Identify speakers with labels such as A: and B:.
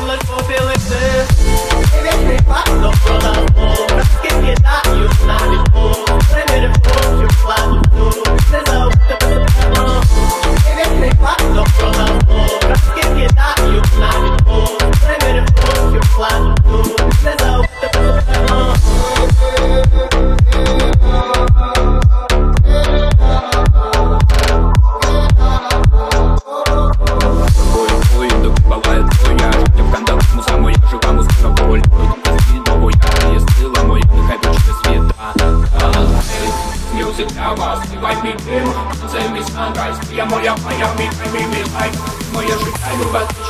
A: лиш попілити. Вічний факт, довкола мов, скільки даю навіть мов, примірив хочу вкладу ту, не забути безпечно. Вічний факт, довкола мов, скільки даю навіть мов, примірив хочу вкладу ту, не забути безпечно.
B: Співай мій дим, це мій санрайз. Я моя мій лайф, моє життя любить.